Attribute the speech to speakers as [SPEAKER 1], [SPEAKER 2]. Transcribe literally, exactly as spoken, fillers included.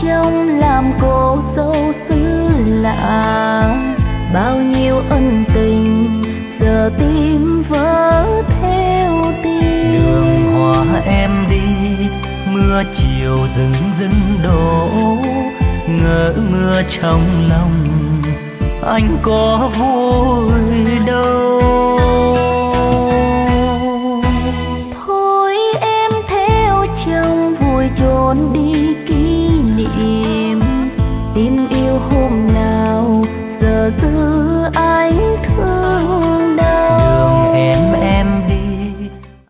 [SPEAKER 1] chồng làm cô dâu xứ lạ, bao nhiêu ân tình giờ tim vỡ theo tim.
[SPEAKER 2] Đường hoa em đi, mưa chiều rừng rừng đổ, ngỡ mưa trong lòng anh có vui đâu.